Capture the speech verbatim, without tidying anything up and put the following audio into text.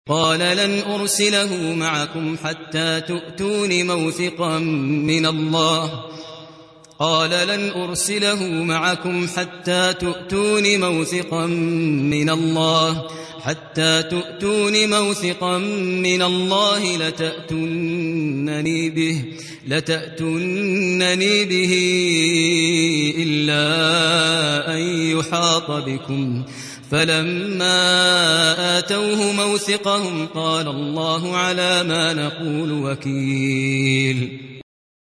قال لن أرسله معكم حتى تؤتون موثقا من الله قال لن أرسله معكم حتى تؤتون موثقا من الله حتى تؤتون موثقا من الله لتأتونني به لتأتونني به إلا أن يحاط بكم فلما آتوه موثقهم قال الله على ما نقول وكيل